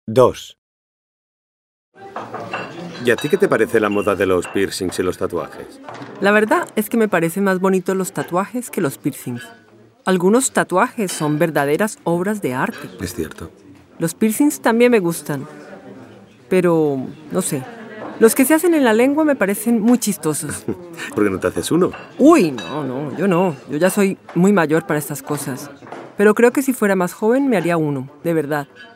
2. ¿Y a ti qué te parece la moda de los piercings y los tatuajes? La verdad es que me parecen más bonitos los tatuajes que los piercings. Algunos tatuajes son verdaderas obras de arte. Es cierto. Los piercings también me gustan, pero no sé. Los que se hacen en la lengua me parecen muy chistosos. ¿Por qué no te haces uno? Uy, no. Yo ya soy muy mayor para estas cosas. Pero creo que si fuera más joven me haría uno, de verdad.